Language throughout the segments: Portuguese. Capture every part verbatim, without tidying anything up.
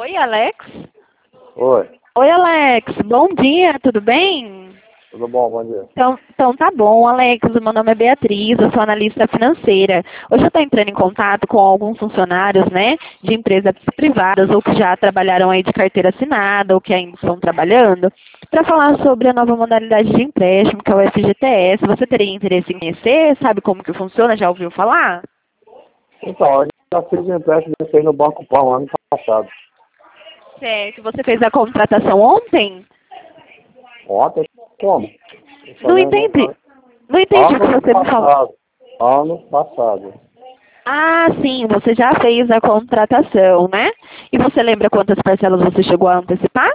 Oi, Alex? Oi, Oi, Alex. Bom dia, tudo bem? tudo bom? Bom dia. Então, então tá bom, Alex. O meu nome é Beatriz, eu sou analista financeira. Hoje eu estou entrando em contato com alguns funcionários, né, de empresas privadas ou que já trabalharam aí de carteira assinada ou que ainda estão trabalhando, para falar sobre a nova modalidade de empréstimo, que é o F G T S. Você teria interesse em conhecer? Sabe como que funciona? Já ouviu falar? Então, eu já fiz um empréstimo desse aí no Banco Pão ano passado. Certo. Você fez a contratação ontem? Ontem, como? Eu só Não lembro- entendi. Não entendi o que Ano você me falou. passado. Ano passado. Ah, Ah, sim, você já fez a contratação, né? E você lembra quantas parcelas você chegou a antecipar?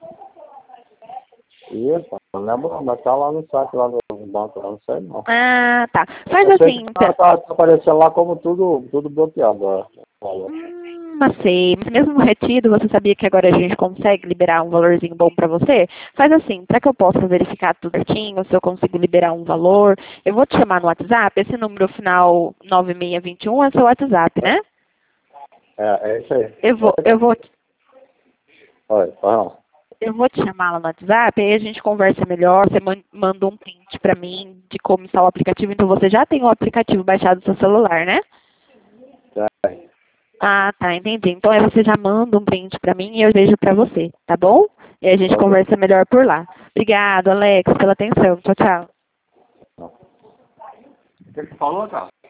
Isso, não lembro não, mas tá lá no site lá do banco, eu não sei não. Ah, tá. Faz Eu sei assim, que tá, então. tá, tá aparecendo lá como tudo, tudo bloqueado. Ó. Falou. Hum, mas sei. Mas mesmo retido, você sabia que agora a gente consegue liberar um valorzinho bom para você? Faz assim, para que eu possa verificar tudo certinho, se eu consigo liberar um valor, eu vou te chamar no WhatsApp. Esse número final nove seis dois um é seu WhatsApp, né? É, é isso aí. Eu vou, eu vou, Oi, não. Eu vou te chamar lá no WhatsApp, aí a gente conversa melhor, você man- manda um print pra mim de como está o aplicativo, então você já tem o aplicativo baixado no seu celular, né? É. Ah, tá, entendi. Então aí você já manda um print pra mim e eu vejo pra você, tá bom? E aí a gente Ok. conversa melhor por lá. Obrigado, Alex, pela atenção. Tchau, tchau. O que você falou, cara?